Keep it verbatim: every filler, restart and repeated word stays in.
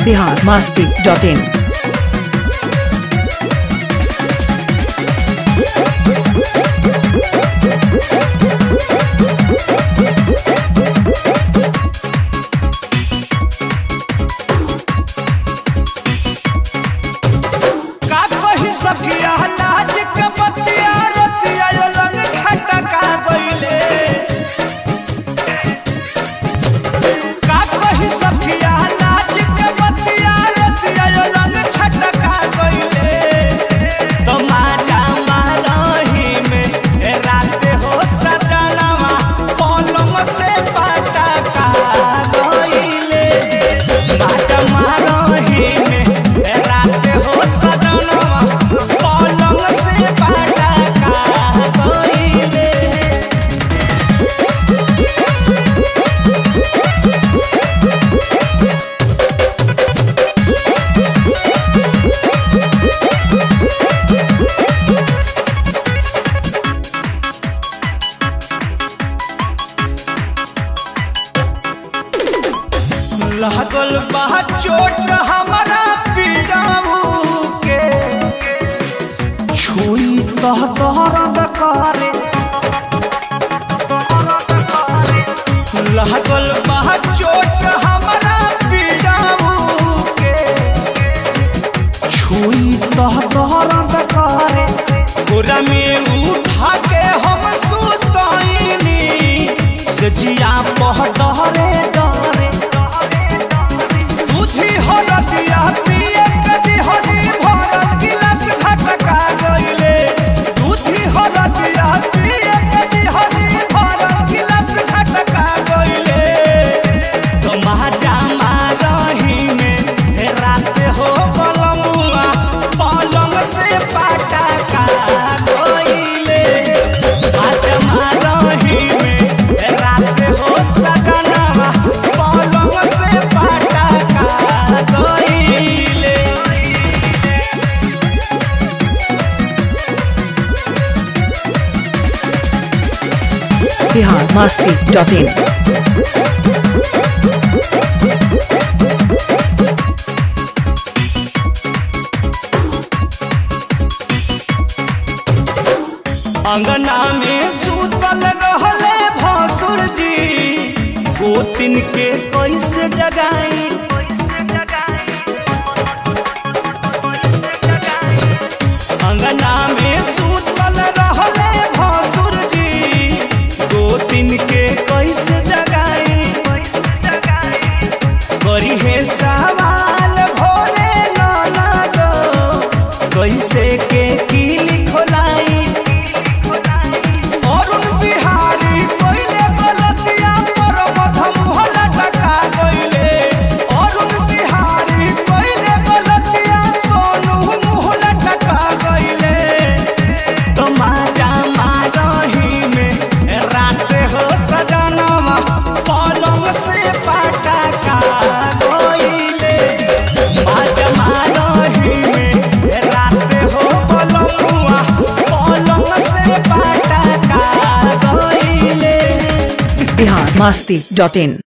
Bihar Masti dot इन। लागल बा चोट हमारा पिटाऊ के छुई तह दर्द करे। लागल बा चोट हमारा पिटाऊ के छुई तह दर्द करे। गोरा में उठा के हम सुतईनी सजिया पह डरे डरे। Bihar Masti dot in. अंगना में सुतल रहले भसुर जी गोतिन के कैसे जगाई। अंगना में सुतल रहले भसुर जी गोतिन के कैसे जगाई। करी है सवाल भोरे नाना दो कैसे के किली खोलाई। बिहार मस्ती डॉट इन।